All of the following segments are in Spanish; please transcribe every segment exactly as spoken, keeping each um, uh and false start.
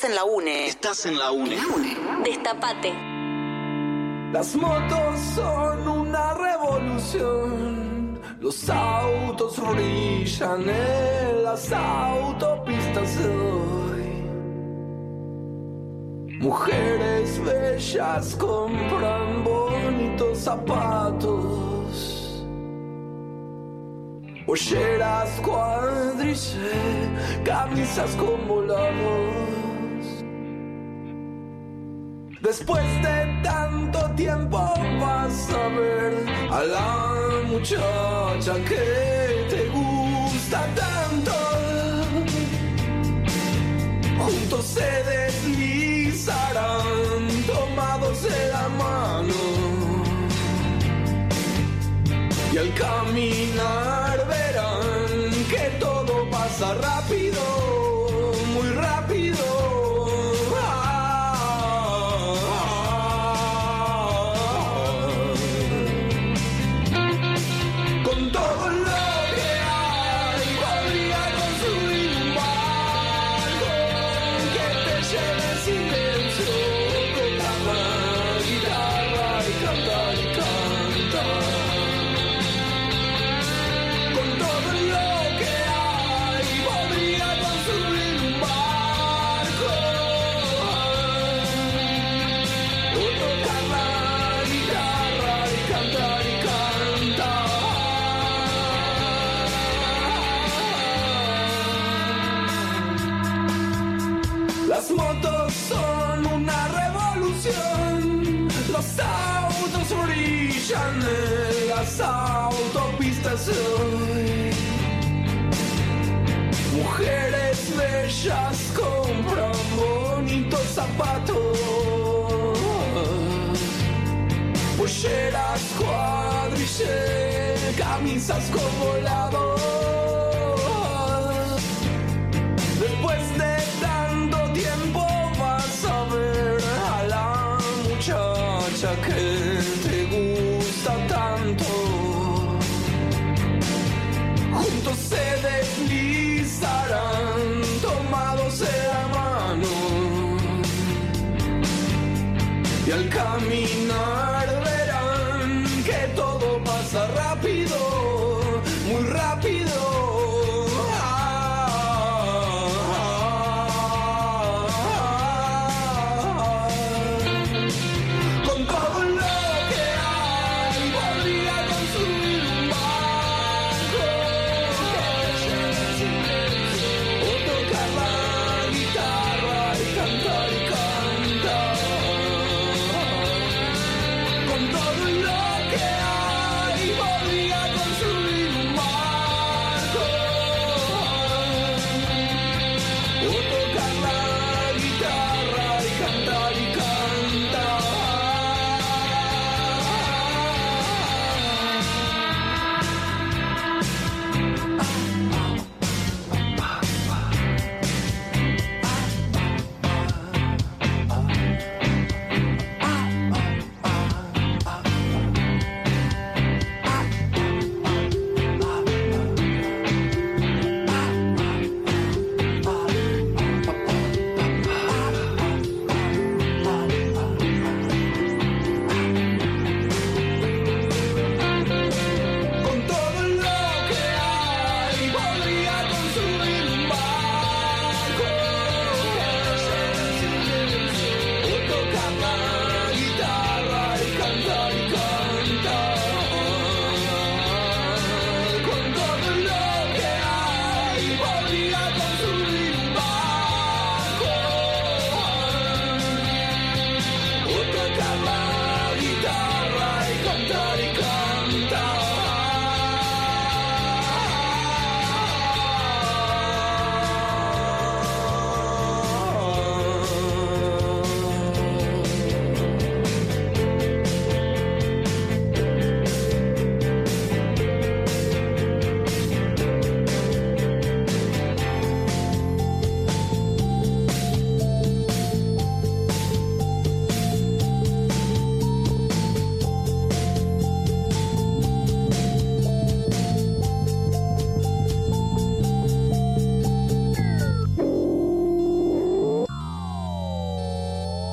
en la UNE. Estás en la UNE. Destapate. Las motos son una revolución. Los autos brillan en las autopistas de hoy. Mujeres bellas compran bonitos zapatos. Polleras, cuadrille, camisas con volados. Después de tanto tiempo vas a ver a la muchacha que te gusta tanto. Juntos se deslizarán tomados de la mano. Y al caminar verán que todo pasa rápido, muy rápido. Con todo lo que hay, podría construir un barco que te lleve en silencio, tocar la guitarra y cantar y cantar. Las motos son una revolución. Los autos brillan en las autopistas hoy. Mujeres bellas compran bonitos zapatos. Polleras, cuadrille, camisas con volados. Después de tanto tiempo vas a ver a la muchacha que te gusta tanto. Juntos se deslizarán tomados de la mano. Y al caminar verán que todo pasa rápido, muy rápido. Con todo lo que hay, podría construir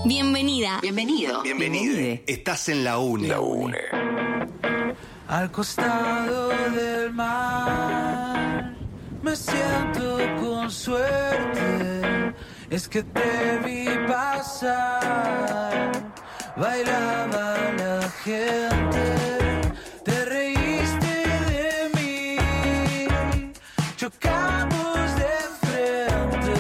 Bienvenida. Bienvenido. Bienvenido. Estás en la UNE. La UNE. Al costado del mar me siento con suerte. Es que te vi pasar, bailaba la gente, te reíste de mí, chocamos de frente.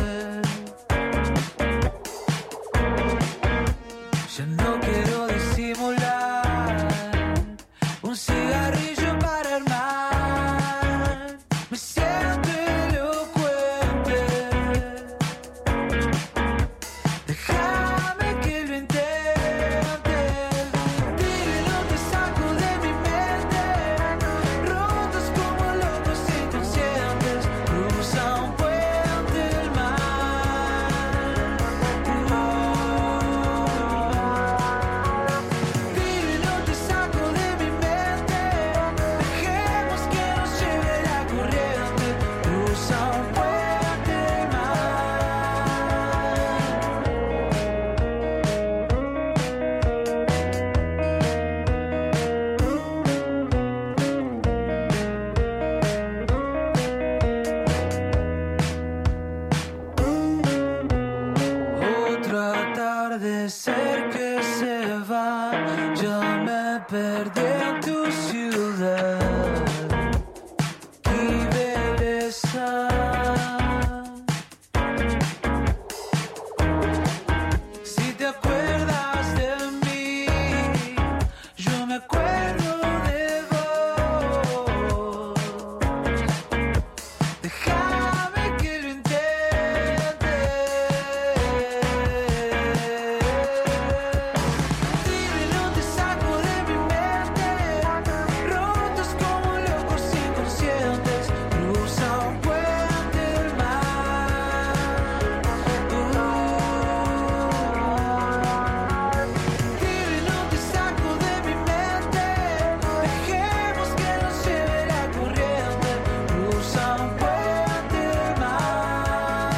Ya no quiero disimular, un cigarrillo para armar, me siento elocuente. Déjame que lo intente, dile no te saco de mi mente. Rotos como locos inconscientes, cruza un puente del mar. Dile no te saco de mi mente, dejemos que nos lleve la corriente, cruza un puente del mar. Otro atardecer que se va, yo me perdí en tu ciudad. Qué belleza. Si te acuerdas de mí, yo me acuerdo de vos. Déjame que lo intente. Dile no te saco de mi mente. Rotos como locos inconscientes, cruza un puente del mar. Dile no te saco de mi mente, dejemos que nos lleve la corriente, cruza un puente del mar.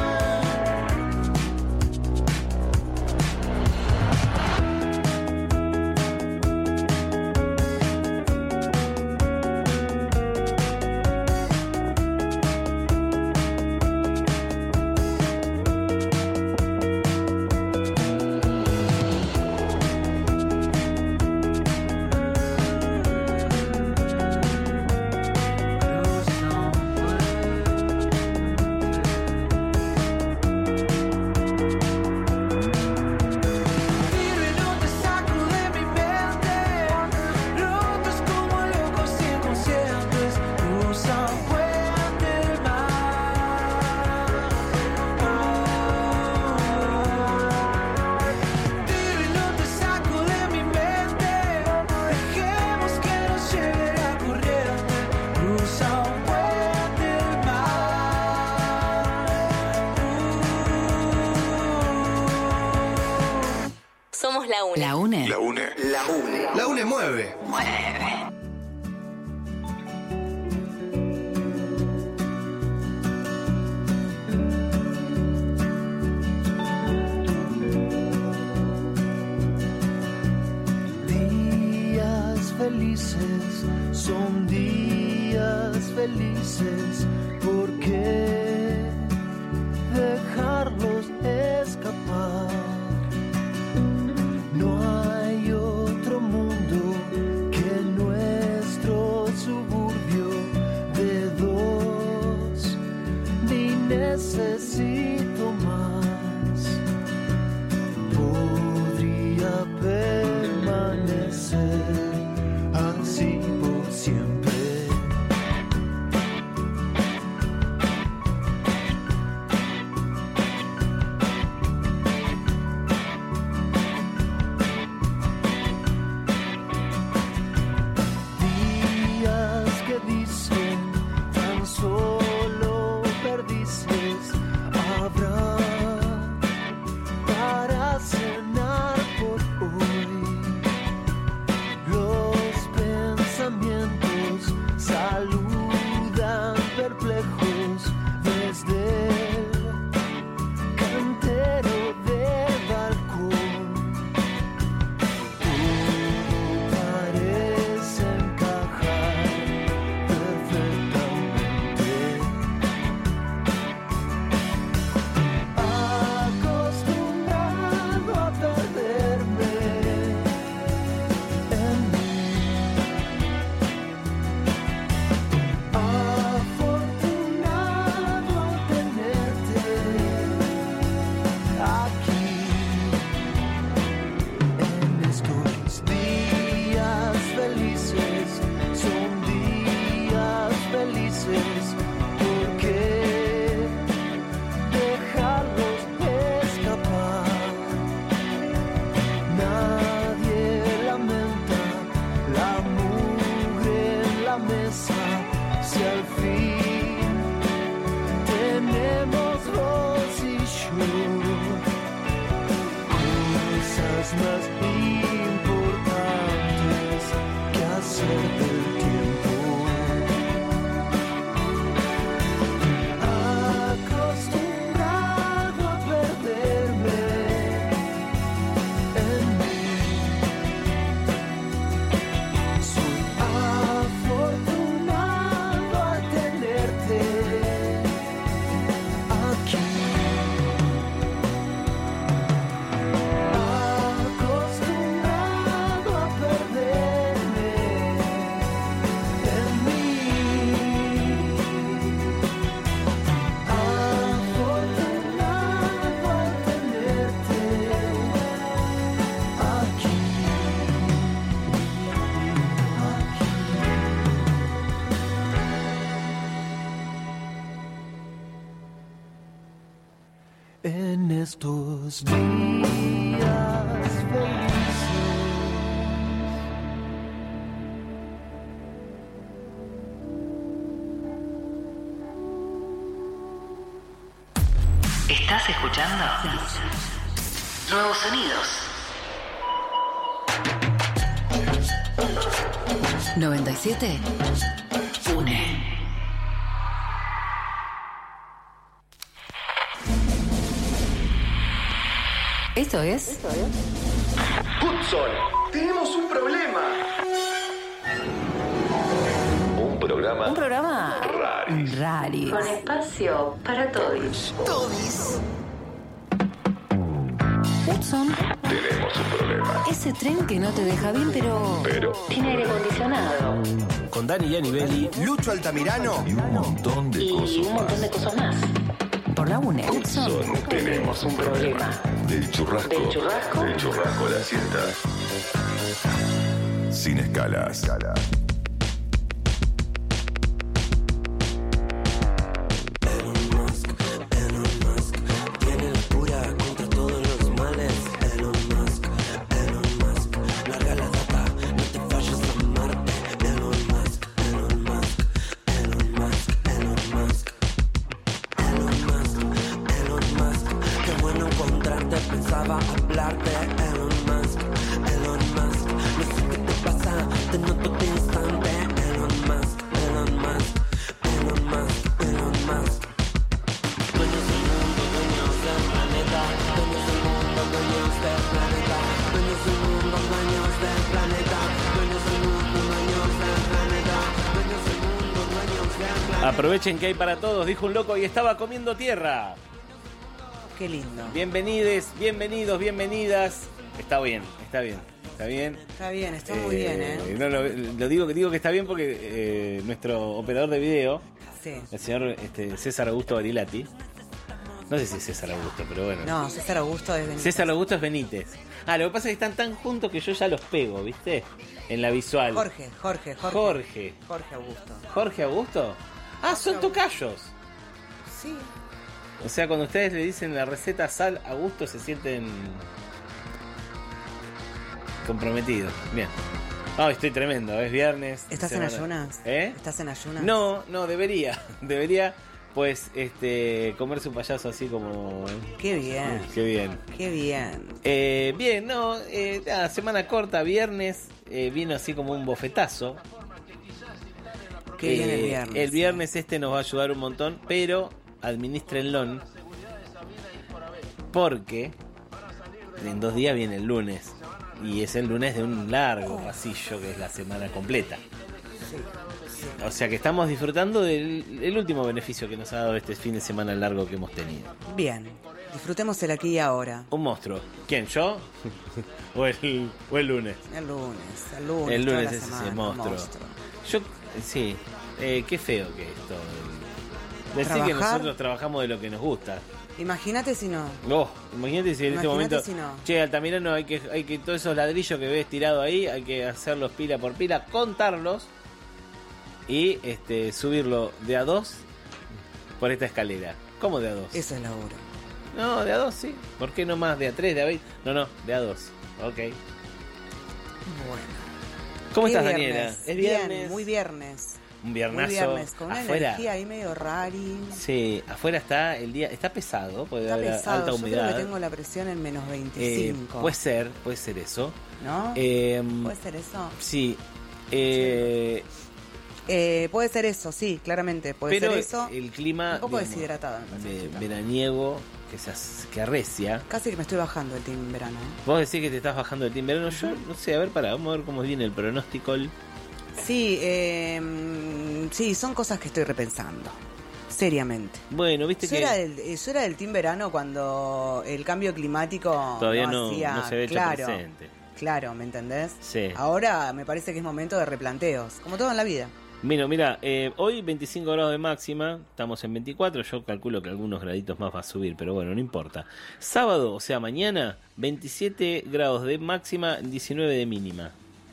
Dile no te saco de mi mente, rotos como locos inconscientes, cruza un puente del mar. Dile no te saco de mi mente, dejemos que nos lleve la corriente, cruza un puente del mar. Somos la UNE. La UNE. La UNE. La UNE. La UNE mueve. Días felices son días felices, ¿por qué dejarlos escapar? No hay otro mundo que nuestro suburbio de dos, ni necesito más. Podría permanecer así por siempre. haces? ¿Por qué dejarlos escapar? Nadie lamenta la mugre en la mesa. Si al fin tenemos vos y yo cosas más importantes que hacer del tiempo. Acostumbrado a perderme en mí, soy afortunado a tenerte aquí. Acostumbrado a perderme en mí, afortunado a tenerte aquí, aquí. En estos días felices. ¿Estás escuchando? Nuevos sonidos. noventa y siete. Une. Esto es Hudson, tenemos un problema. Un programa un programa raris. raris. Con espacio para todos. Todis. Hudson, Tenemos un problema. ese tren que no te deja bien, pero, Pero tiene aire acondicionado Con Dani Gianibelli. Lucho Altamirano. y un montón de y cosas un montón más. de cosas más. Por la UNE. Hudson, Son, tenemos un problema. Del churrasco. Del churrasco. Del churrasco a la siesta. Sin escalas. Elon Musk, Elon Musk, tiene la cura contra todos los males. Elon Musk, Elon Musk, larga la data, no te falles a Marte. Elon Musk, Elon Musk, Elon Musk, Elon Musk, Elon Musk, Elon Musk, qué bueno encontrarte, pensaba hablarte. Elon Musk, Elon Musk, no sé qué te pasa, te noto de instante. Elon Musk, Elon Musk, Elon Musk, Elon Musk. Dueños del mundo, dueños del planeta. Dueños del mundo, dueños del planeta. Dueños del mundo, dueños del planeta. Dueños del mundo, dueños del planeta. Dueños del mundo, dueños del planeta. Aprovechen que hay para todos, dijo un loco y estaba comiendo tierra. Qué lindo. Bienvenides, bienvenidos, bienvenidas. Está bien, está bien, está bien. Está bien, está muy bien, ¿eh? No, lo, lo digo, digo que está bien porque eh, nuestro operador de video, Sí. el señor este, César Augusto Barilati, no sé si es César Augusto, pero bueno. No, César Augusto es Benítez. César Augusto es Benítez. Ah, lo que pasa es que están tan juntos que yo ya los pego, ¿viste? En la visual. Jorge, Jorge, Jorge. Jorge. Jorge Augusto. Jorge Augusto. Ah, son tocayos. Sí. O sea, cuando ustedes le dicen la receta sal a gusto, se sienten comprometidos. Bien. Ah, estoy tremendo, es viernes. ¿Estás semana- en ayunas? ¿Eh? ¿Estás en ayunas? No, no, debería. Debería, pues, este, comerse un payaso así como... Qué bien. Qué bien. Qué bien. Eh, bien, no, eh, nada, semana corta, viernes, eh, vino así como un bofetazo. Qué bien el Eh, viernes. El viernes este nos va a ayudar un montón, pero administrenlo porque en dos días viene el lunes y es el lunes de un largo pasillo que es la semana completa. O sea que estamos disfrutando del el último beneficio que nos ha dado este fin de semana largo que hemos tenido. Bien. Disfrutemos el aquí y ahora. Un monstruo. ¿Quién? ¿Yo? ¿O el, o el lunes? El lunes. El lunes. El toda lunes la es semana, ese monstruo. Yo, sí, eh, qué feo que es todo. Decir que Trabajar. nosotros trabajamos de lo que nos gusta. Imagínate si no. Oh, imagínate si en este Imagínate momento, si no. che, Altamirano, hay que, hay que todos esos ladrillos que ves tirados ahí, hay que hacerlos pila por pila, contarlos y este subirlo de a dos por esta escalera. ¿Cómo de a dos? Eso es laburo. No, de a dos, sí. ¿Por qué no más? ¿De a tres? ¿De a veinte? No, no, de a dos. Ok. Bueno. ¿Cómo ¿Qué estás, viernes? Daniela? ¿Es viernes? Bien, muy viernes. Un viernazo. Muy viernes, con una afuera. energía ahí medio rari. Sí, afuera está el día, está pesado, puede Está haber pesado. alta Yo humedad. creo que tengo la presión en menos Eh, veinticinco. puede ser, puede ser eso. ¿No? Eh, ¿Puede ser eso? sí. Eh, Eh, puede ser eso, sí, claramente. Puede pero ser eso. el clima Un poco digamos, deshidratada, me parece, de chica. veraniego que se as- que arrecia. Casi que me estoy bajando el team verano. ¿eh? Vos decís que te estás bajando el team verano. Yo no sé, a ver, para, vamos a ver cómo viene el pronóstico. Sí, eh, sí, son cosas que estoy repensando. Seriamente. Bueno, viste Eso que era, del, eso era del team verano cuando el cambio climático todavía no, hacía, no se ve hecho claro, presente. claro, ¿me entendés? Sí. Ahora me parece que es momento de replanteos, como todo en la vida. Mira, mira, eh, hoy veinticinco grados de máxima, estamos en veinticuatro, yo calculo que algunos graditos más va a subir, pero bueno, no importa. Sábado, o sea, mañana, veintisiete grados de máxima, diecinueve de mínima.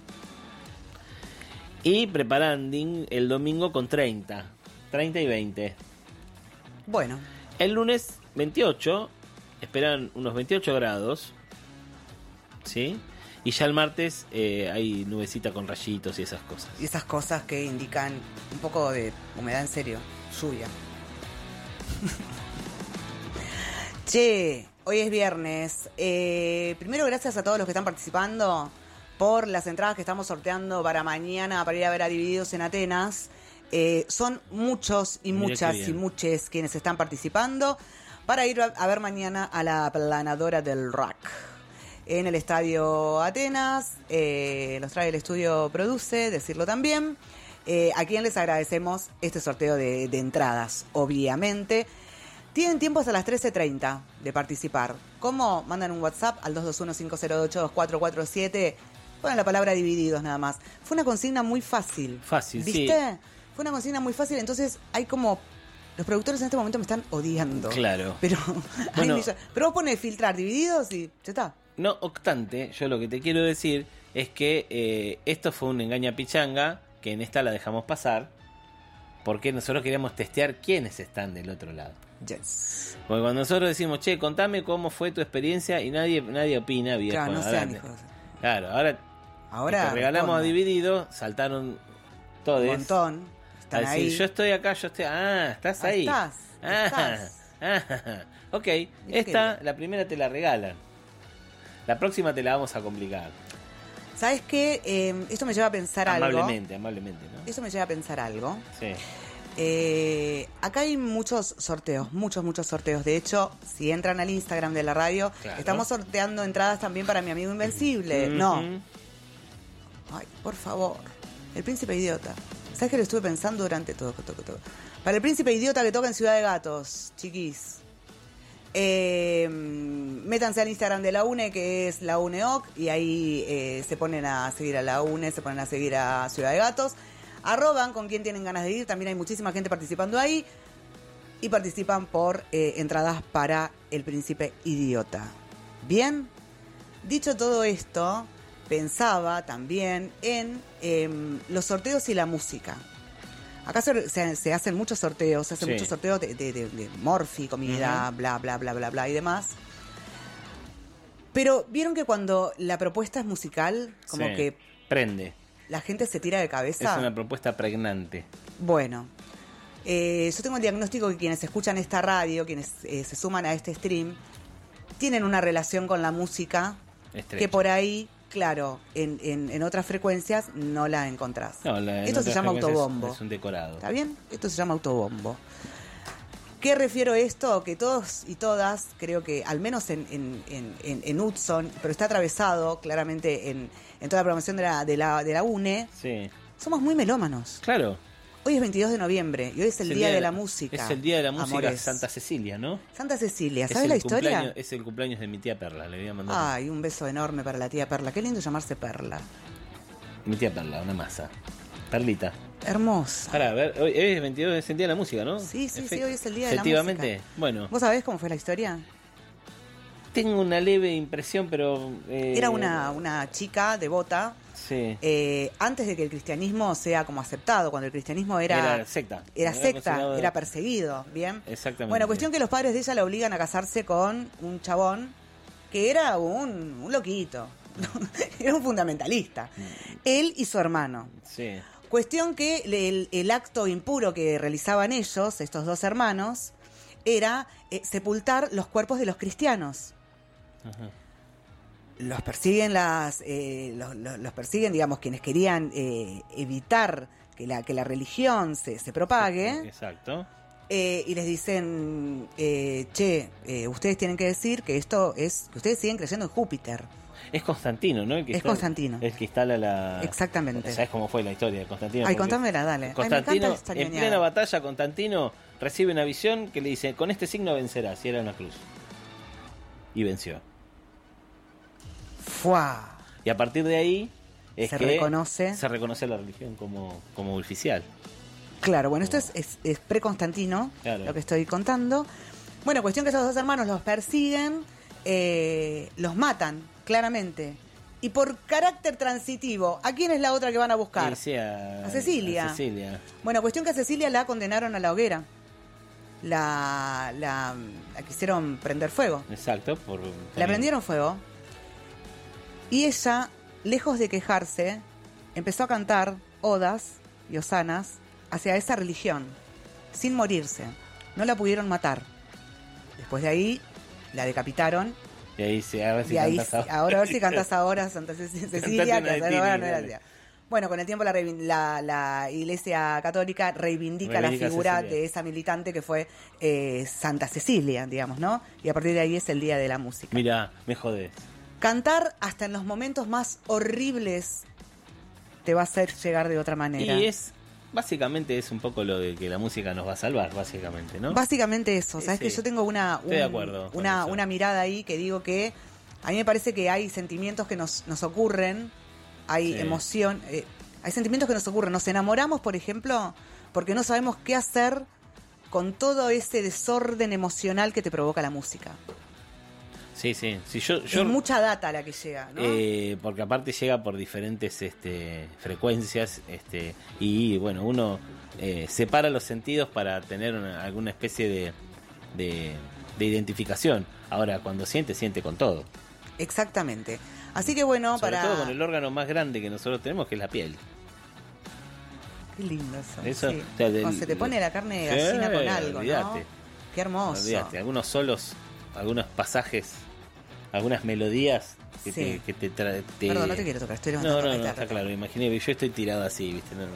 Y preparando el domingo con treinta, treinta y veinte. Bueno, El lunes, veintiocho, esperan unos veintiocho grados, ¿sí? Y ya el martes eh, hay nubecita con rayitos y esas cosas. y esas cosas que indican un poco de humedad en serio, lluvia. Che, hoy es viernes. Eh, primero, gracias a todos los que están participando por las entradas que estamos sorteando para mañana para ir a ver a Divididos en Atenas. Eh, son muchos y Mirá muchas qué bien. y muchos quienes están participando para ir a, a ver mañana a la planadora del rock en el Estadio Atenas. Eh, los trae el estudio Produce, decirlo también. Eh, a quien les agradecemos este sorteo de, de entradas, obviamente. Tienen tiempo hasta las trece treinta de participar. ¿Cómo? Mandan un WhatsApp al dos dos uno, cinco cero ocho, dos cuatro cuatro siete. Ponen la palabra divididos nada más. Fue una consigna muy fácil. Fácil, sí. ¿Viste? Fue una consigna muy fácil, entonces hay como... Los productores en este momento me están odiando. Claro. Pero, Bueno. hay millones- pero vos pones filtrar divididos y ya está. No obstante, yo lo que te quiero decir es que eh, esto fue un engaña pichanga, que en esta la dejamos pasar, porque nosotros queríamos testear quiénes están del otro lado. Yes. Porque cuando nosotros decimos, che, contame cómo fue tu experiencia, y nadie nadie opina, viejo. Claro, no Ahora sean te- hijos. Claro, ahora, Ahora te regalamos a respondan. Dividido, saltaron todos. Un montón. A Están decir, ahí. yo estoy acá, yo estoy... Ah, estás Ah, ahí. estás, Ah, estás. ah, ok, qué esta, bien. la primera te la regalan. La próxima te la vamos a complicar. ¿Sabes qué? Eh, esto me lleva a pensar algo. Amablemente, amablemente, ¿no? Eso me lleva a pensar algo. Sí. Eh, acá hay muchos sorteos, muchos, muchos sorteos. De hecho, si entran al Instagram de la radio, Claro. estamos sorteando entradas también para mi amigo Invencible. No. Ujú. Ay, por favor. El Príncipe Idiota. ¿Sabes que lo estuve pensando durante todo, todo, todo? Para el Príncipe Idiota que toca en Ciudad de Gatos, chiquis. Eh, métanse al Instagram de la UNE, que es la UNEOC, y ahí eh, se ponen a seguir a la UNE, se ponen a seguir a Ciudad de Gatos. Arroban con quién tienen ganas de ir, también hay muchísima gente participando ahí. Y participan por eh, entradas para el Príncipe Idiota. Bien, dicho todo esto, pensaba también en eh, los sorteos y la música. Acá se, se- se hacen muchos sorteos, se hacen Sí. muchos sorteos de, de, de- de morfi, comida, Ujú. bla, bla, bla, bla, bla y demás. Pero vieron que cuando la propuesta es musical, como Sí. que Prende. la gente se tira de cabeza. Es una propuesta pregnante. Bueno, eh, yo tengo el diagnóstico que quienes escuchan esta radio, quienes eh, se suman a este stream, tienen una relación con la música Estrecha. que por ahí, claro, en, en, en otras frecuencias no la encontrás. No, la- en Esto se otras llama frecuencias autobombo. Es un decorado. ¿Está bien? Esto se llama autobombo. ¿Qué refiero a esto? Que todos y todas, creo que al menos en, en, en, en, en Hudson, pero está atravesado claramente en, en toda la programación de la, de, la, de la UNE, Sí. somos muy melómanos. Claro. Hoy es veintidós de noviembre y hoy es el, día, de la música. Es el día de la música amores. Santa Cecilia, ¿no? Santa Cecilia, Es ¿sabes el la historia? cumpleaños- es el cumpleaños de mi tía Perla, le voy a mandar. Ay, un beso enorme para la tía Perla. Qué lindo llamarse Perla. Mi tía Perla, una masa. Perlita. Hermosa. Ahora, a ver, hoy es veintidós, es el día de la música, ¿no? Sí, sí, Efe- sí, hoy es el día de la Efectivamente, música. bueno, ¿Vos sabés cómo fue la historia? tengo una leve impresión, pero... Eh, Era una, una chica devota. Sí. Eh, antes de que el cristianismo sea como aceptado, cuando el cristianismo era... Era secta. Era Era secta, considerado- era perseguido, ¿bien? Exactamente. Bueno, cuestión que los padres de ella la obligan a casarse con un chabón que era un, un loquito, era un fundamentalista. Él y su hermano. Sí. Cuestión que el, el acto impuro que realizaban ellos, estos dos hermanos, era eh, sepultar los cuerpos de los cristianos. Ajá. Los persiguen las, eh, los, los- los persiguen, digamos, quienes querían eh, evitar que la, que la religión se, se propague. Exacto. Eh, y les dicen, eh, che, eh, ustedes tienen que decir que esto es, que ustedes siguen creyendo en Júpiter. Es Constantino, ¿no? El que Es instala- Constantino. El que instala la... Exactamente. ¿Sabes cómo fue la historia de Constantino? Ay, Porque contámela, dale. Ay, me Constantino, encanta esta en ñoñada. plena batalla, Constantino recibe una visión que le dice, con este signo vencerás, y era una cruz. Y venció. Fuá. Y a partir de ahí es Se que reconoce. se reconoce la religión como, como oficial. Claro, bueno, esto es, es, es pre-Constantino, Claro. lo que estoy contando. Bueno, cuestión que esos dos hermanos los persiguen, eh, los matan, claramente. Y por carácter transitivo, ¿a quién es la otra que van a buscar? Y sí, a, A Cecilia. a Cecilia. Bueno, cuestión que a Cecilia la condenaron a la hoguera. La, la, la quisieron prender fuego. Exacto. Por, La también- prendieron fuego. Y ella, lejos de quejarse, empezó a cantar odas y hosanas hacia esa religión, sin morirse. No la pudieron matar. Después de ahí, la decapitaron. Y ahí se a ver si y ahí, cantas ahora. ahora a ver si cantas ahora Santa Ce- Cecilia, una que de hasta ahora Tini, no era dale. así. Bueno, con el tiempo la, reivin- la, la Iglesia Católica reivindica, Reivindica la figura Cecilia. de esa militante que fue eh, Santa Cecilia, digamos, ¿no? Y a partir de ahí es el Día de la Música. Mira, me jodés. Cantar hasta en los momentos más horribles te va a hacer llegar de otra manera. Y es, básicamente es un poco lo de que la música nos va a salvar, básicamente, ¿no? Básicamente eso, ¿sabes? Sí, Que sí. yo tengo una, Estoy de acuerdo con una, eso. una mirada ahí que digo que a mí me parece que hay sentimientos que nos, nos ocurren, hay Sí. emoción, eh, hay sentimientos que nos ocurren. Nos enamoramos, por ejemplo, porque no sabemos qué hacer con todo ese desorden emocional que te provoca la música. Sí, sí. sí yo, yo, Es mucha data la que llega, ¿no? eh, porque aparte llega por diferentes este, frecuencias este, y bueno, uno eh, separa los sentidos para tener una- alguna especie de, de, de identificación. Ahora, cuando siente, siente con todo. Exactamente. Así que bueno, Sobre para... todo con el órgano más grande que nosotros tenemos, que es la piel. Qué lindo eso. Eso, sí. o sea, del- Cuando se te pone la carne de Sí, gallina con algo, olvídate. ¿no? Qué hermoso. Olvídate, algunos solos, algunos pasajes, algunas melodías que Sí. te, que te, tra- te- Perdón, no te quiero tocar, estoy No, levantando no, la no, guitarra. está claro, imaginé, yo estoy tirado así, ¿viste? No, no.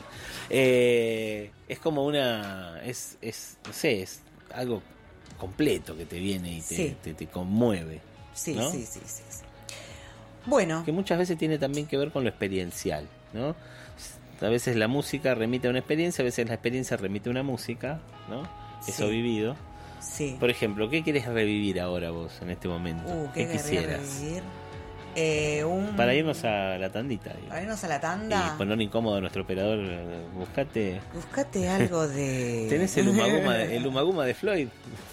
Eh, es como una, es, es, no sé, es algo completo que te viene y te, Sí. te, te conmueve. Sí, ¿no? sí, sí, sí, sí. Bueno, Que muchas veces tiene también que ver con lo experiencial, ¿no? A veces la música remite a una experiencia, a veces la experiencia remite a una música, ¿no? Eso Sí. vivido. sí. Por ejemplo, ¿qué quieres revivir ahora vos en este momento? Uh, ¿Qué qué querría quisieras? revivir. Eh, un... Para irnos a la tandita. digo. Para irnos a la Y tanda. poner incómodo a nuestro operador. eh, Buscate. Buscate algo de... ¿Tenés el Umaguma de, el Umaguma de Floyd?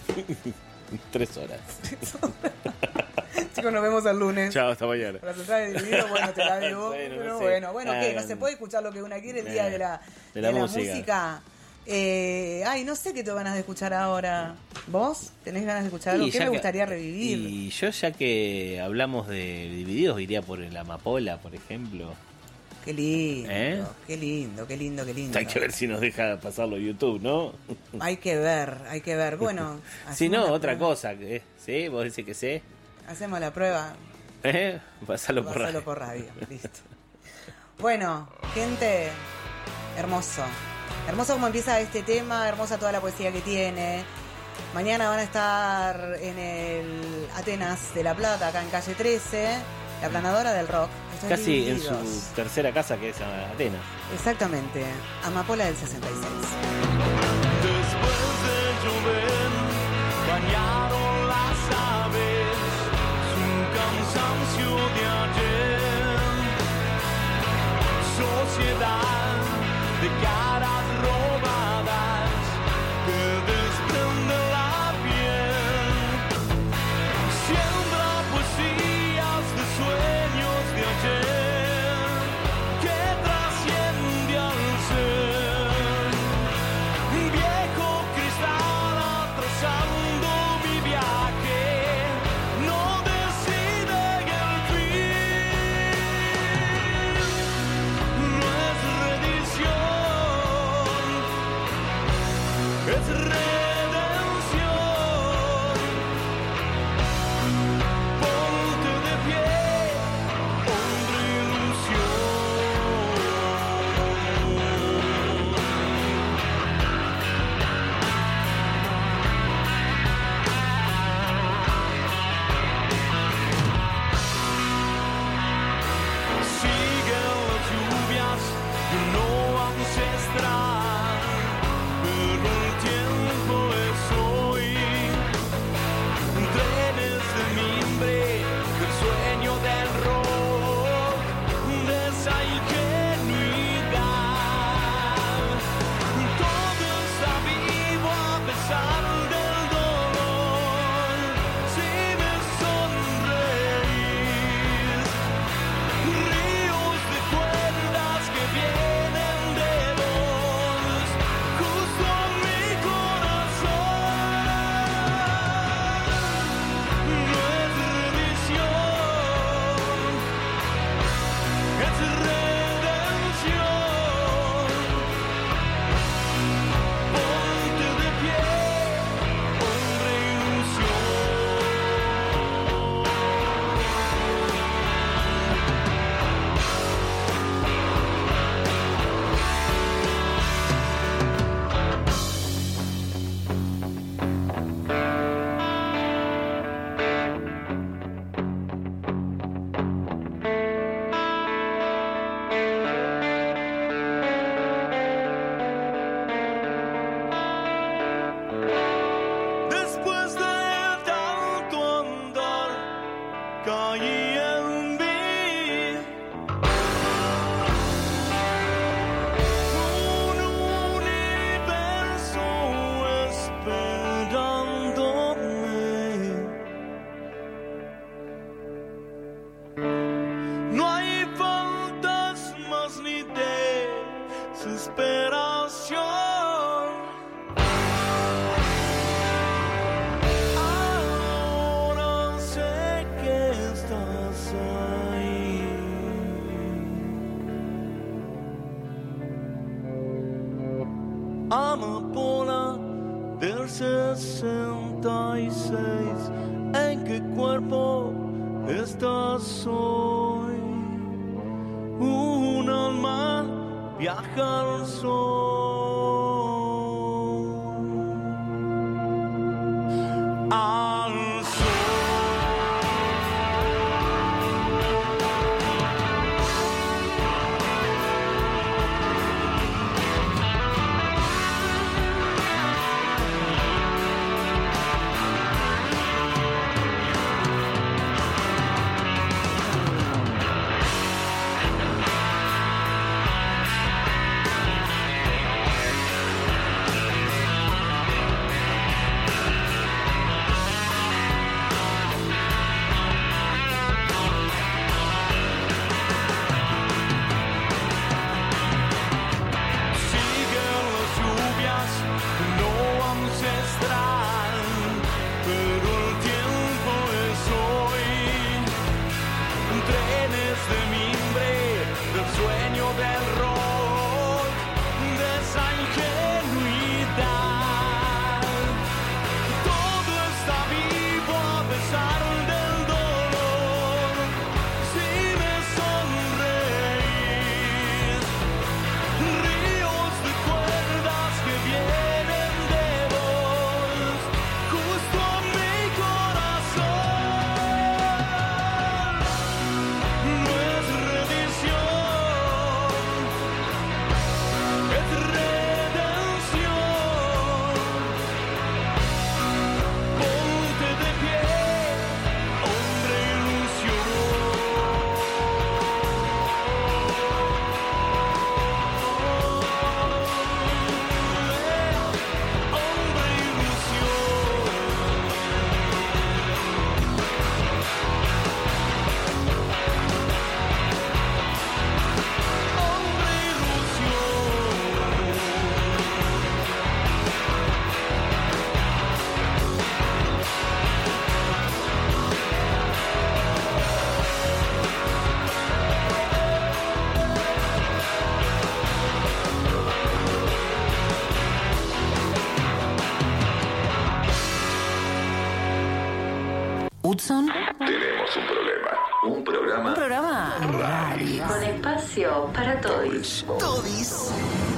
Tres horas. Chicos, nos vemos el lunes. Chao, hasta mañana. Para centrar el dividido, bueno, te la digo. Bueno, no pero sé. bueno, bueno, ¿qué? Ah, ¿No se puede escuchar lo que uno quiere el día eh, de la, de la música. música? Eh, ay, no sé qué tengo ganas de escuchar ahora. ¿Vos tenés ganas de escuchar algo? Y ¿Qué ya me que- gustaría revivir? Y yo, ya que hablamos de divididos, iría por el Amapola, por ejemplo. Qué lindo, ¿Eh? qué lindo, qué lindo, qué lindo. Hay que ver si nos deja pasarlo a YouTube, ¿no? Hay que ver, hay que ver. Bueno, Si hacemos no, la otra prueba. cosa. que- ¿Sí? ¿Vos decís que sí? Hacemos la prueba. ¿Eh? Pasalo por Pasalo radio. por radio. Listo. Bueno, gente, hermoso. Hermoso como empieza este tema, hermosa toda la poesía que tiene. Mañana van a estar en el Atenas de La Plata, acá en calle trece, la planadora del rock. Estos Casi en divididos. su tercera casa, que es Atenas. Exactamente, Amapola del sesenta y seis. Después de llover, bañaron las aves, su cansancio de ayer. Sociedad de caras robadas que desprende la piel. Siembra y en mí. Un universo esperándome. No hay fantasmas ni desesperación. Ahora sé que estás ahí. Amapola del sesenta y seis, ¿en qué cuerpo estás hoy? Un alma viaja al sol, al sol. Hudson. Tenemos un problema. Un programa. Un programa radial. Con espacio para todos. Todis.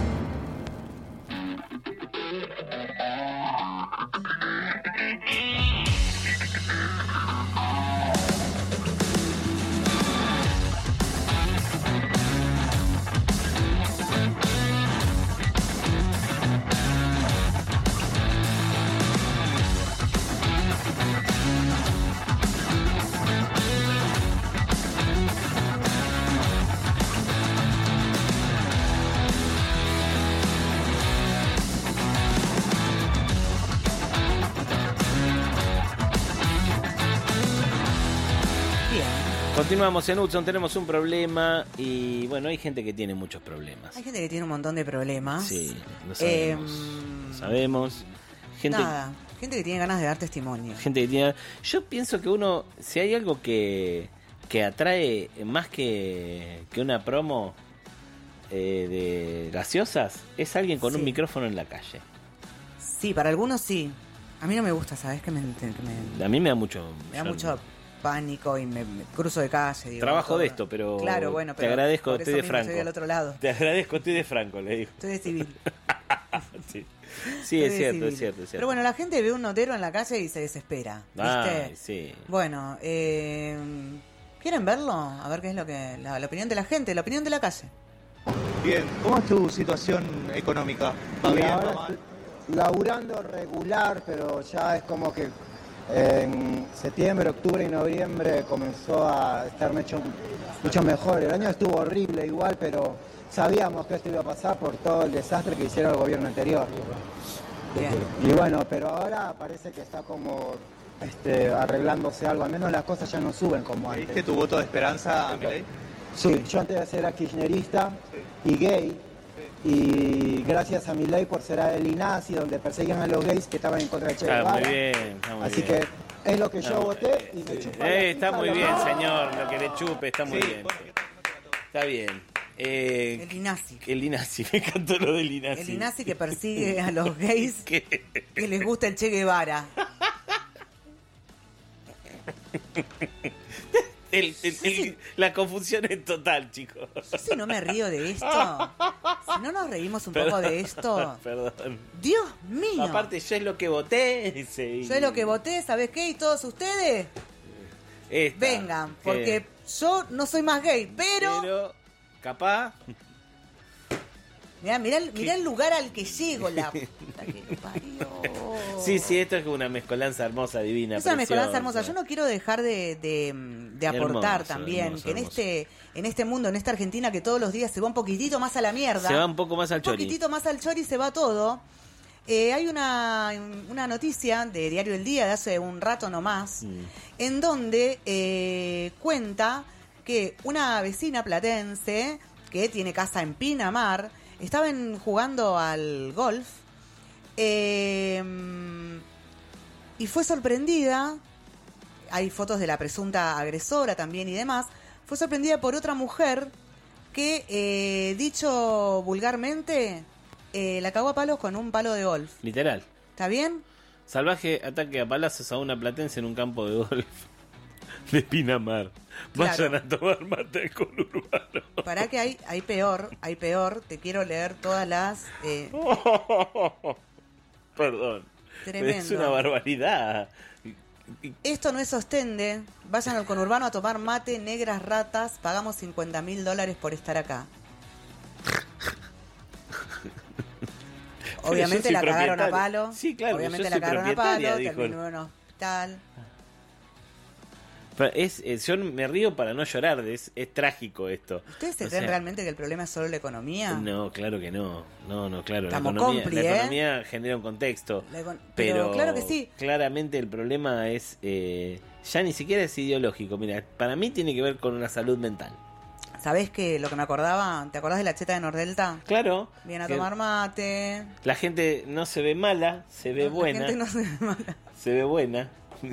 Continuamos en Hudson, tenemos un problema y bueno, hay gente que tiene muchos problemas. Hay gente que tiene un montón de problemas. Sí, lo sabemos. Eh, lo sabemos. Gente, Nada, gente que tiene ganas de dar testimonio. gente que tiene... Yo pienso que uno, si hay algo que, que atrae más que, que una promo eh, de gaseosas, es alguien con Sí. un micrófono en la calle. Sí, para algunos sí. A mí no me gusta, ¿sabes? Que me, que me, A mí me da mucho... me da yo- mucho pánico y me, me cruzo de calle. Digo, Trabajo todo. de esto, pero Claro, bueno, te pero agradezco, por estoy eso de mismo franco. Estoy del otro lado. Te agradezco, estoy de franco, le digo. Estoy de civil. Sí, sí Estoy es de cierto, civil. es cierto, es cierto. Pero bueno, la gente ve un notero en la calle y se desespera. ¿Viste? Ay, sí. Bueno, eh, ¿quieren verlo? A ver qué es lo que la, la opinión de la gente, la opinión de la calle. Bien, ¿cómo es tu situación económica? ¿Va Y bien, ahora va mal? estoy laburando regular, pero ya es como que En septiembre, octubre y noviembre comenzó a estar mucho, mucho mejor. El año estuvo horrible igual, pero sabíamos que esto iba a pasar por todo el desastre que hicieron el gobierno anterior. Bien. Y bueno, pero ahora parece que está como este, arreglándose algo, al menos las cosas ya no suben como antes. ¿Viste tu voto de esperanza a Milei? Sí, yo antes de ser era kirchnerista y gay, y gracias a Milei por ser el INAZI, donde perseguían a los gays que estaban en contra de Che Está Guevara. muy bien, está muy Así bien. que es lo que yo Está muy voté y me chupa la Eh, está pija muy lo bien, más. señor, lo que le chupe, está muy bien. Está bien. Eh, El INAZI. El INAZI, me encantó lo del INAZI. El INAZI que persigue a los gays ¿Qué? que les gusta el Che Guevara. El- el- el- la confusión es total, chicos. Yo si no me río de esto, si no nos reímos un poco de esto, Perdón. Dios mío. Aparte, yo es lo que voté. dice, y- Yo es lo que voté, ¿sabes qué? Y todos ustedes Esta, vengan, que- porque yo no soy más gay, pero... Pero, capaz. Mirá, mirá, el- mirá el lugar al que llego, la puta que lo parió. Sí, sí, esto es una mezcolanza hermosa, divina. Es una mezcolanza preciosa. hermosa. Yo no quiero dejar de, de, de aportar Hermoso, también hermoso, que en hermoso. este en este mundo, en esta Argentina que todos los días se va un poquitito más a la mierda. Se va un poco más al Un chori. poquitito más al chori se va todo. Eh, hay una, una noticia de Diario El Día de hace un rato nomás, Mm. en donde eh, cuenta que una vecina platense que tiene casa en Pinamar estaban jugando al golf eh, y fue sorprendida. Hay fotos de la presunta agresora también y demás. Fue sorprendida por otra mujer que, eh, dicho vulgarmente, eh, la cagó a palos con un palo de golf. Literal. ¿Está bien? Salvaje ataque a palazos a una platense en un campo de golf de Pinamar. Vayan Claro. a tomar mate al conurbano. Para que hay, hay peor, hay peor. Te quiero leer todas las... eh, Perdón. Tremendo. Es una barbaridad. Esto no es ostende. Vayan al conurbano a tomar mate, negras ratas. Pagamos cincuenta mil dólares por estar acá. Pero Obviamente yo soy la cagaron a propietario. palo. Sí, claro, Obviamente yo la soy cagaron a propietaria, palo. dijo. Terminó en un hospital. Pero Es, es- yo me río para no llorar. Es, es trágico esto. ¿Ustedes se O creen sea, realmente que el problema es solo la economía? No, claro que no. No, no, claro. La Estamos economía, compli, la ¿eh? economía genera un contexto. La econ- Pero, pero claro que sí. claramente el problema es. eh, ya ni siquiera es ideológico. Mira, para mí tiene que ver con una salud mental. ¿Sabés que lo que me acordaba? ¿Te acordás de la cheta de Nordelta? Claro. Viene a que tomar mate. La gente no se ve mala, se ve La buena. gente no se ve mala. Se ve buena.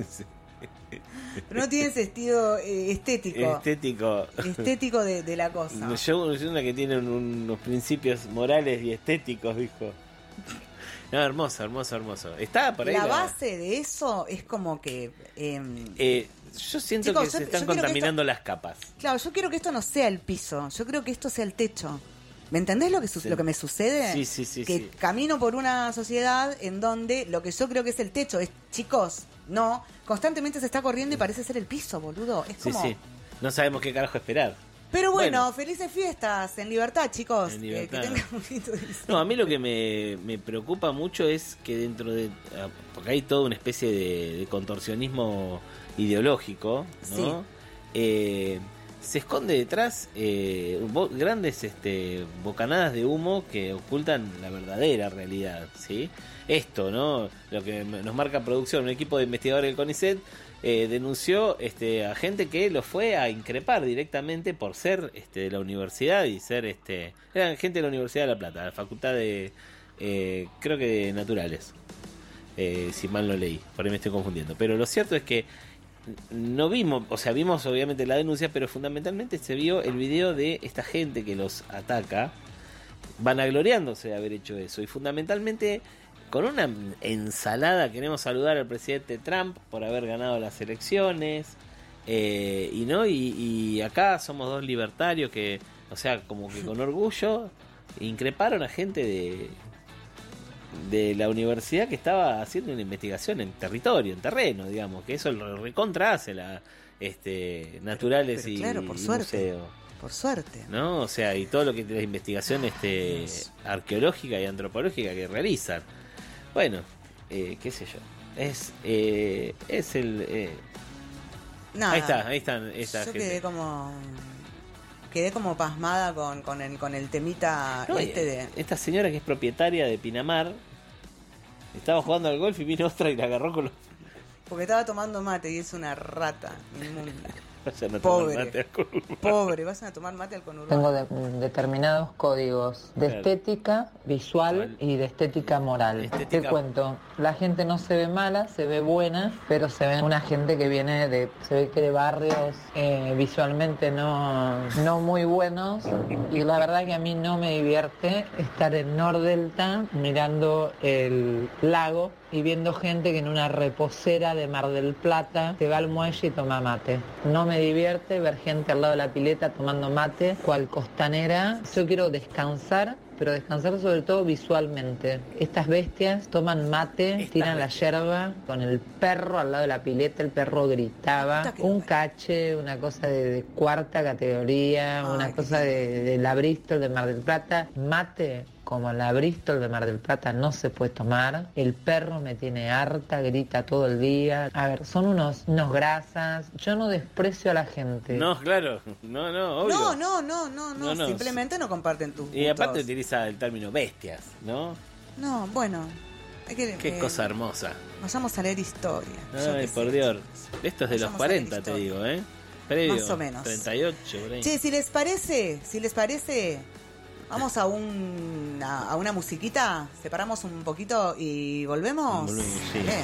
Pero no tiene sentido eh, estético. Estético. Estético de, de la cosa. Yo soy una que tiene un- unos principios morales y estéticos, dijo. No, hermoso, hermoso, hermoso. Está por ahí. La la- base de eso es como que... eh, Eh, yo siento Chicos, que yo- se yo están quiero que contaminando las capas. Claro, yo quiero que esto no sea el piso. Yo creo que esto sea el techo. ¿Me entendés lo que, su- Sí. lo que me sucede? Sí, sí, sí, Que sí. camino por una sociedad en donde lo que yo creo que es el techo es, chicos, no, constantemente se está corriendo y parece ser el piso, boludo. Es Sí, como... sí. No sabemos qué carajo esperar. Pero bueno, Bueno. felices fiestas, en libertad, chicos. En Que- libertad. Que, tengan un lindo diciembre. No, a mí lo que me, me preocupa mucho es que dentro de... ah, porque hay toda una especie de, de contorsionismo ideológico, ¿no? Eh, se esconde detrás eh, bo- grandes este, bocanadas de humo que ocultan la verdadera realidad, ¿sí? Esto, ¿no? Lo que nos marca producción, un equipo de investigadores del CONICET eh, denunció este, a gente que lo fue a increpar directamente por ser este, de la universidad y ser, este, eran gente de la Universidad de La Plata, la facultad de, eh, creo que de naturales, eh, si mal no leí, por ahí me estoy confundiendo, pero lo cierto es que no vimos, o sea, vimos obviamente la denuncia, pero fundamentalmente se vio el video de esta gente que los ataca, vanagloriándose de haber hecho eso, y fundamentalmente con una ensalada. Queremos saludar al presidente Trump por haber ganado las elecciones, eh, y no y, y acá somos dos libertarios que, o sea, como que con orgullo increparon a gente de de la universidad que estaba haciendo una investigación en territorio, en terreno, digamos, que eso lo recontra hace la este naturales Pero y, claro, por y suerte. museo, Por suerte. ¿no? O sea, y todo lo que la investigación este Dios. arqueológica y antropológica que realizan. Bueno, eh, qué sé yo. Es, eh, es el... Eh, Nada, ahí está, ahí están. Esta yo gente. quedé como... Quedé como pasmada con, con, el, con el temita No, este de... Esta señora que es propietaria de Pinamar estaba jugando al golf y vino otra y la agarró con los... Porque estaba tomando mate y es una rata inmunda. Vayan a tomar Pobre, mate al conurbano. pobre, vas a tomar mate al conurbano. Tengo de- determinados códigos de Claro. estética visual y de estética moral. Estética- Te cuento, la gente no se ve mala, se ve buena, pero se ve una gente que viene de, se ve que de barrios eh, visualmente no, no muy buenos, y la verdad que a mí no me divierte estar en Nordelta mirando el lago y viendo gente que en una reposera de Mar del Plata se va al muelle y toma mate. No me divierte ver gente al lado de la pileta tomando mate, cual costanera. Yo quiero descansar, pero descansar sobre todo visualmente. Estas bestias toman mate, Estas tiran la bestias. yerba con el perro al lado de la pileta, el perro gritaba. Puta que Un lo cache, una cosa de, de cuarta categoría, Ay, una qué cosa de, de la Bristol de Mar del Plata. Mate como la Bristol de Mar del Plata no se puede tomar. El perro me tiene harta, grita todo el día. A ver, son unos, unos grasas. Yo no desprecio a la gente. No, claro. No, no, obvio. No, no, no, no, no, No, no. simplemente no comparten tus Y aparte gustos. utiliza el término bestias, ¿no? No, bueno, hay que... Qué eh, cosa hermosa. Vayamos a leer historia. Yo Ay, qué por sé. Dios. Esto es de los Vayamos a leer cuarenta, te historia. digo, ¿eh? Previo. Más o menos. treinta y ocho, por ahí. Che, si les parece, si les parece, vamos a un a, a una musiquita, separamos un poquito y volvemos. Volvemos, sí. Dale.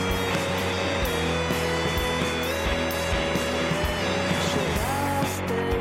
Llegaste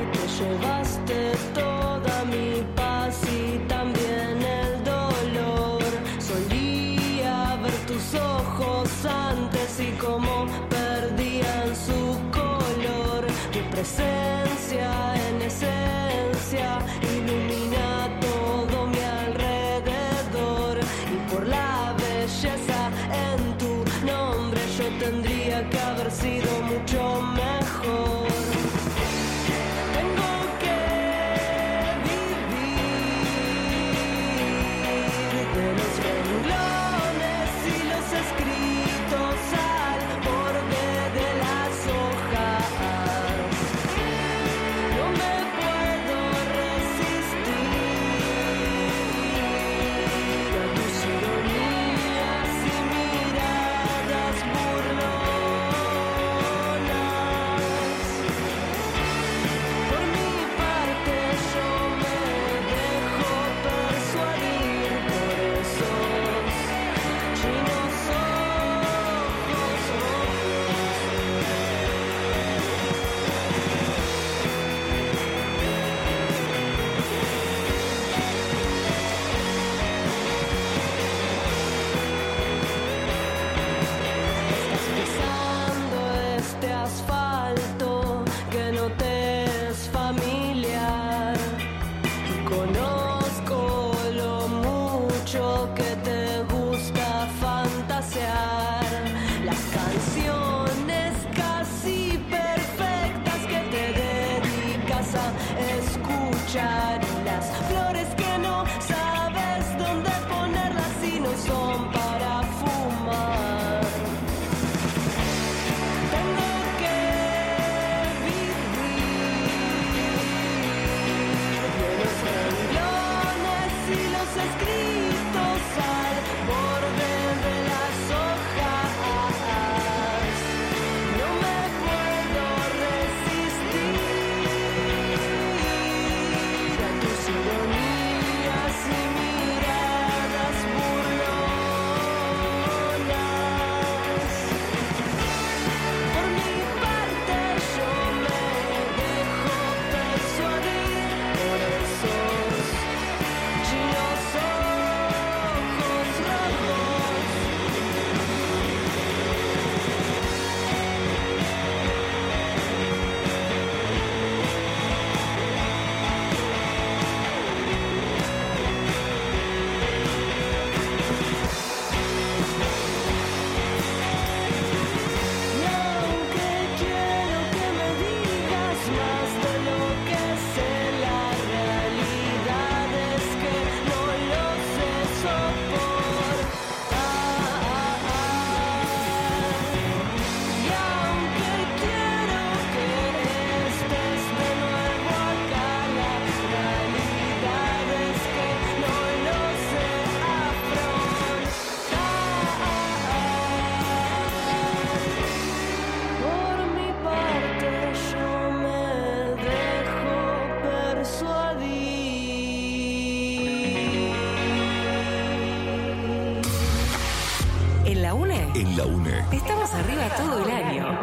¿En la UNE? En la UNE. Estamos arriba todo el año.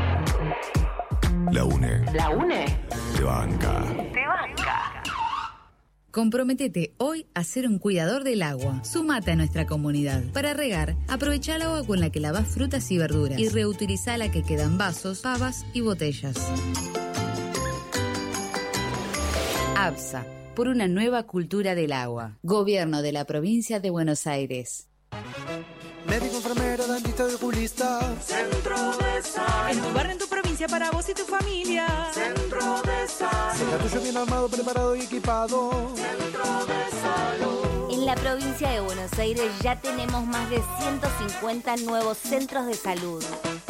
La UNE. ¿La UNE? Te banca. Te banca. Comprométete hoy a ser un cuidador del agua. Sumate a nuestra comunidad. Para regar, aprovecha el agua con la que lavas frutas y verduras y reutiliza la que queda en vasos, pavas y botellas. ABSA, por una nueva cultura del agua. Gobierno de la Provincia de Buenos Aires. Médico, enfermero, dentista y oculista. Centro de Salud. En tu barrio, en tu provincia, para vos y tu familia. Centro de Salud. Sea tuyo bien armado, preparado y equipado. Centro de Salud. En la provincia de Buenos Aires ya tenemos más de ciento cincuenta nuevos centros de salud.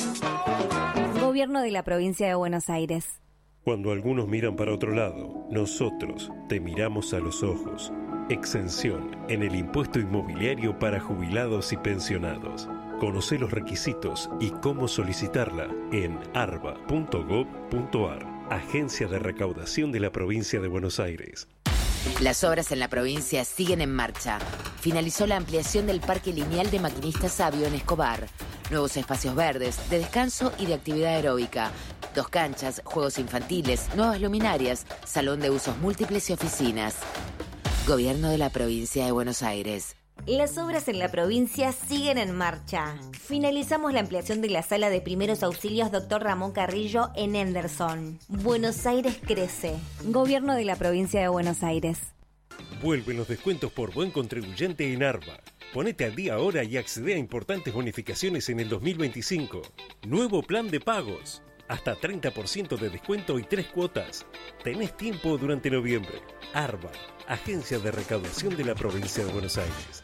Gobierno de la Provincia de Buenos Aires. Cuando algunos miran para otro lado, nosotros te miramos a los ojos. Exención en el impuesto inmobiliario para jubilados y pensionados. Conoce los requisitos y cómo solicitarla en arba punto gob punto ar, Agencia de Recaudación de la Provincia de Buenos Aires. Las obras en la provincia siguen en marcha. Finalizó la ampliación del Parque Lineal de Maquinistas Sabio en Escobar. Nuevos espacios verdes, de descanso y de actividad aeróbica. Dos canchas, juegos infantiles, nuevas luminarias, salón de usos múltiples y oficinas. Gobierno de la Provincia de Buenos Aires. Las obras en la provincia siguen en marcha. Finalizamos la ampliación de la sala de primeros auxilios doctor Ramón Carrillo en Henderson. Buenos Aires crece. Gobierno de la Provincia de Buenos Aires. Vuelven los descuentos por buen contribuyente en Arba. Ponete al día ahora y accede a importantes bonificaciones en el dos mil veinticinco. Nuevo plan de pagos. Hasta treinta por ciento de descuento y tres cuotas. Tenés tiempo durante noviembre. Arba, Agencia de Recaudación de la Provincia de Buenos Aires.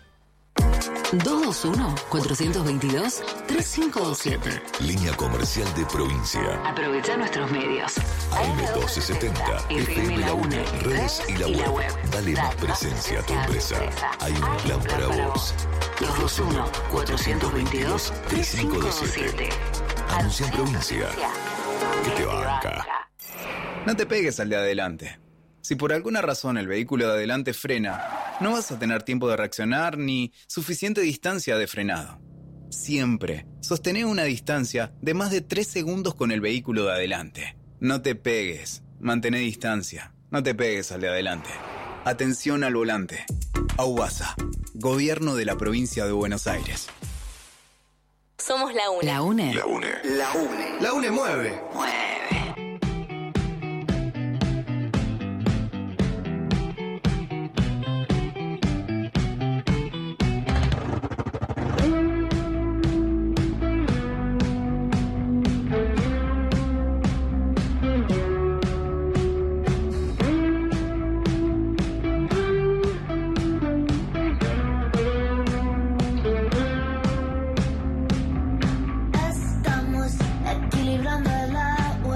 dos dos uno, cuatro dos dos, tres cinco dos siete. Línea comercial de provincia. Aprovecha nuestros medios. A M doce setenta, F M La UNE, redes y la web. Dale más presencia a tu empresa. Hay un plan para vos. dos dos uno, cuatro dos dos, tres cinco dos siete. Anuncia en provincia. Que te banca. No te pegues al de adelante. Si por alguna razón el vehículo de adelante frena, no vas a tener tiempo de reaccionar ni suficiente distancia de frenado. Siempre sostené una distancia de más de tres segundos con el vehículo de adelante. No te pegues, mantén distancia, no te pegues al de adelante. Atención al volante. AUBASA, Gobierno de la Provincia de Buenos Aires. Somos la UNE. La UNE. La UNE. La UNE. La UNE mueve. Mueve. Estamos equilibrando el agua.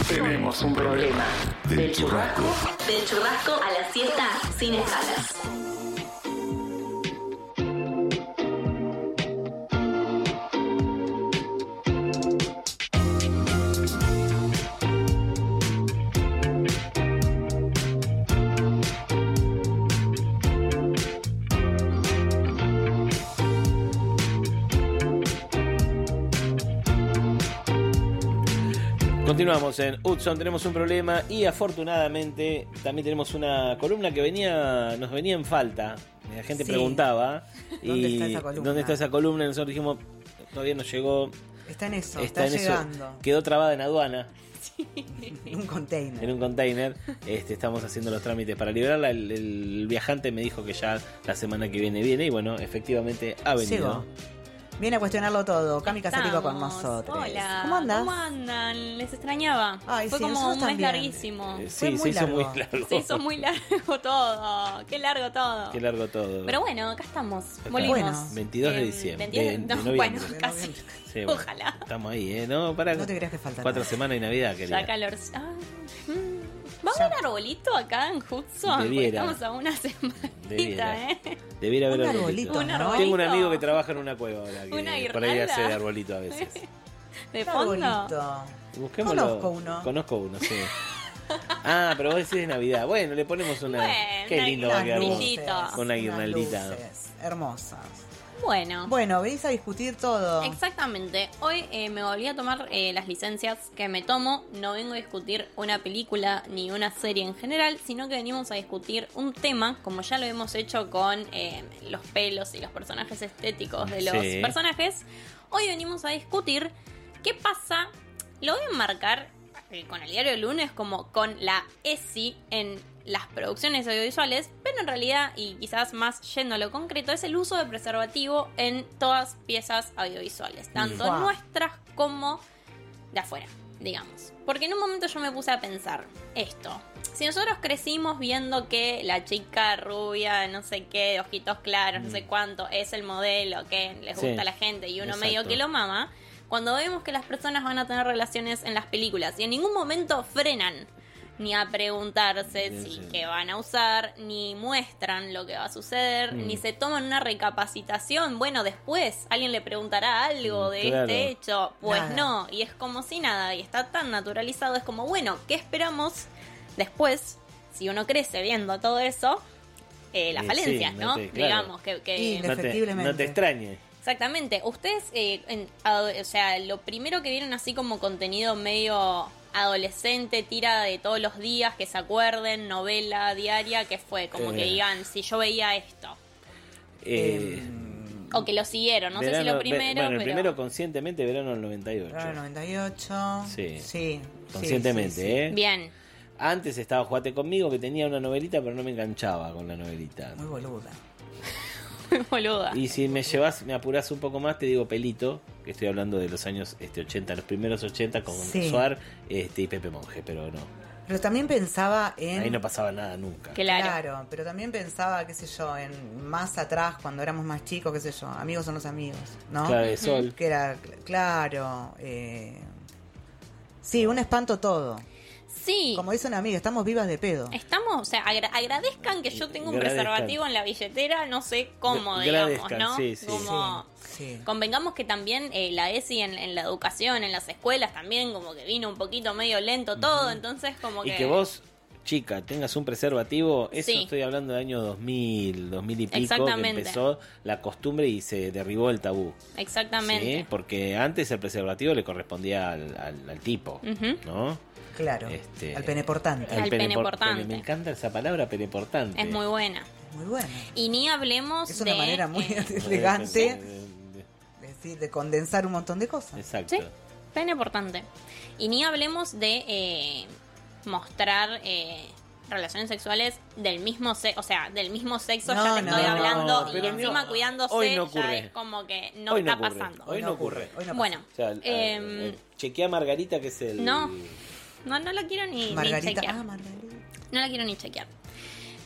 Tenemos un problema. Del churrasco. Del churrasco a la siesta sin escalas. Continuamos en Hudson, tenemos un problema y afortunadamente también tenemos una columna que venía nos venía en falta. La gente Sí. preguntaba y ¿Dónde está esa columna? ¿dónde está esa columna? Y nosotros dijimos, todavía no llegó. Está en eso, Está, está, en llegando. eso. Quedó trabada en aduana. En un container. En un container. Este, estamos haciendo los trámites para liberarla. El, el viajante me dijo que ya la semana que viene viene y bueno, efectivamente ha venido. Llegó. Viene a cuestionarlo todo. Cami Casático con Estamos. nosotros. Hola. ¿Cómo andas? ¿Cómo andan? Les extrañaba. Ay, Fue sí, como nosotros un mes también. larguísimo. Eh, Fue sí, muy se hizo largo. muy largo. Se hizo muy largo todo. Qué largo todo. Qué largo todo. Pero bueno, acá estamos. Acá. Volvimos. Bueno. veintidós de Eh, diciembre. veintidós de, de no, noviembre. bueno, casi. Sí, bueno, Ojalá. Estamos ahí, ¿eh? No, para No te creas que falta cuatro nada. semanas y Navidad, querida. Ya calor. Ah, mm. ¿Va a haber arbolito acá en Hudson? Porque Debiera. estamos a una semanita, Debiera. ¿eh? Debiera haber Un arbolito. arbolito, Un ¿no? arbolito. Tengo un amigo que trabaja en una cueva ahora. Que Una por ahí guirnalda. hace de arbolito a veces. De Un fondo. arbolito. Busquémoslo. Conozco uno. Conozco uno, sí. Ah, pero vos decís de Navidad. Bueno, le ponemos una. Bueno, Qué una- lindo va a quedar unas vos. brillitos. Con una guirnaldita. Unas luces hermosas. Bueno. Bueno, venís a discutir todo. Exactamente. Hoy eh, me volví a tomar eh, las licencias que me tomo. No vengo a discutir una película ni una serie en general, sino que venimos a discutir un tema, como ya lo hemos hecho con eh, los pelos y los personajes estéticos de los Sí. personajes. Hoy venimos a discutir qué pasa. Lo voy a enmarcar eh, con el diario del lunes como con la E S I en las producciones audiovisuales, pero en realidad, y quizás más yendo a lo concreto, es el uso de preservativo en todas piezas audiovisuales, tanto Wow. nuestras como de afuera, digamos. Porque en un momento yo me puse a pensar esto. Si nosotros crecimos viendo que la chica rubia, no sé qué, de ojitos claros, no sé cuánto, es el modelo que les Sí, gusta a la gente y uno exacto. medio que lo mama, cuando vemos que las personas van a tener relaciones en las películas y en ningún momento frenan ni a preguntarse Sí, si sí. qué van a usar, ni muestran lo que va a suceder, Mm. ni se toman una recapacitación. Bueno, después alguien le preguntará algo Mm, de claro. este hecho. Pues Nada. no, y es como si nada, y está tan naturalizado, es como, bueno, ¿qué esperamos después? Si uno crece viendo todo eso, eh, las Eh, falencias, sí, ¿no? no te- claro. Digamos, que... que Y No te, Efectivamente. no te extrañe. Exactamente. Ustedes, eh, en ado- o sea, lo primero que vieron así como contenido medio adolescente, tira de todos los días, que se acuerden, novela diaria, que fue como Eh. que digan, si yo veía esto. Eh, O que lo siguieron, no sé si verano- lo ve- primero, Bueno, el pero... primero conscientemente, verano del noventa y ocho. Claro, noventa y ocho. Sí. Sí. Conscientemente, sí, sí, sí. ¿eh? Bien. Antes estaba Jugate Conmigo, que tenía una novelita, pero no me enganchaba con la novelita. Muy boluda. Boluda. Y si me llevas, me apurás un poco más, te digo Pelito, que estoy hablando de los años este ochenta, los primeros ochenta con Sí. Suar este, y Pepe Monje, pero no. Pero también pensaba en... Ahí no pasaba nada nunca. Claro. Claro, pero también pensaba, qué sé yo, en más atrás, cuando éramos más chicos, qué sé yo, amigos son los amigos, ¿no? Claro, de Sol. Que era, claro, eh... sí, un espanto todo. Sí. Como dice una amiga, estamos vivas de pedo. Estamos, o sea, agra- agradezcan que yo tengo un Agradezcan. preservativo en la billetera, no sé cómo, Gra- digamos, agradezcan, ¿no? sí, sí. Como... Sí. Convengamos que también eh, la E S I en, en la educación, en las escuelas también como que vino un poquito medio lento todo, entonces como Y que... que vos, chica, tengas un preservativo, eso Sí. estoy hablando del año dos mil, dos mil y pico, que Exactamente. empezó la costumbre y se derribó el tabú. Exactamente. ¿Sí? Porque antes el preservativo le correspondía al, al- al tipo, Ujú. ¿no? Claro, Este, al peneportante. Al penepor- peneportante. pene- Me encanta esa palabra, peneportante. Es muy buena. Muy bueno. Y ni hablemos Es de... una manera muy eh, elegante De- de- de- de, decir, de condensar un montón de cosas. Exacto. Sí, pene importante. Y ni hablemos de eh, mostrar eh, relaciones sexuales del mismo sexo, o sea, del mismo sexo, No, ya te no, estoy no, hablando, y pero encima no, cuidándose, hoy no ya ocurre. es como que no Hoy está no ocurre, pasando. Hoy no ocurre. Hoy no Bueno, O sea, em, eh, eh, chequea a Margarita, que es el... no. no, no la quiero ni, ni Margarita, chequear. ah, Margarita. No la quiero ni chequear.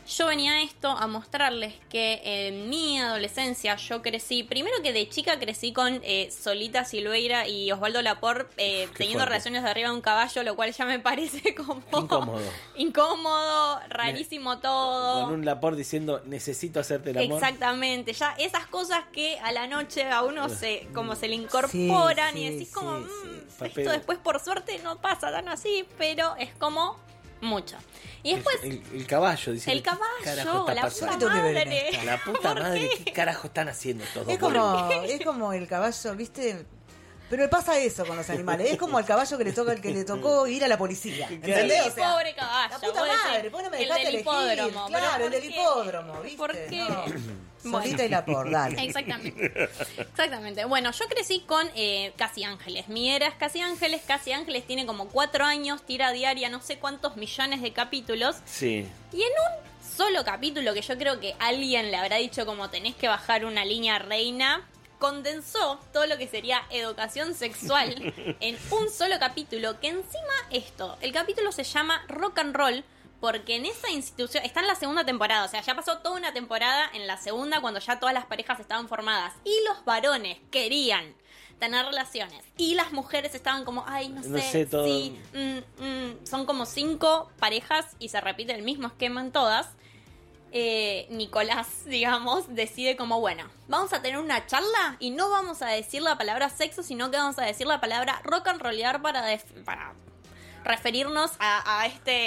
yo venía a esto a mostrarles que en mi adolescencia yo crecí, primero que de chica crecí con eh, Solita Silveira y Osvaldo Laport eh, teniendo fuerte. relaciones de arriba de un caballo, lo cual ya me parece como Incómodo. incómodo, rarísimo todo. Con un Laport diciendo, necesito hacerte el amor. Exactamente, ya esas cosas que a la noche a uno se como se le incorporan Sí, y sí, decís como, sí, "Mm, Papel. esto después por suerte no pasa tan así", pero es como mucho. Y después El, el caballo, dice. el caballo, carajo está la pasando? puta ¿Qué tengo que ver en madre. esto? La puta madre, ¿qué carajo están haciendo todos? Es como, es como el caballo, ¿viste? Pero le pasa eso con los animales. Es como el caballo que le toca el que le tocó ir a la policía. ¿Entendés? O sea, Pobre caballo. la puta vos decís, madre, ¿por qué no me el dejaste del elegir? hipódromo. Claro, pero el del ¿por qué? hipódromo, ¿viste? ¿Por qué? No. Bueno. Solita y la por, dale. Exactamente. Exactamente. Bueno, yo crecí con eh, Casi Ángeles. Mi era es Casi Ángeles. Casi Ángeles tiene como cuatro años, tira diaria, no sé cuántos millones de capítulos. Sí. Y en un solo capítulo que yo creo que alguien le habrá dicho como tenés que bajar una línea reina, condensó todo lo que sería educación sexual en un solo capítulo, que encima esto, el capítulo se llama Rock and Roll, porque en esa institución, está en la segunda temporada, o sea, ya pasó toda una temporada en la segunda cuando ya todas las parejas estaban formadas y los varones querían tener relaciones y las mujeres estaban como, ay, no sé, No sé, todo- sí, mm, mm, son como cinco parejas y se repite el mismo esquema en todas. Eh, Nicolás, digamos, decide como, bueno, vamos a tener una charla y no vamos a decir la palabra sexo, sino que vamos a decir la palabra rock and rollear para, def- para referirnos a, a este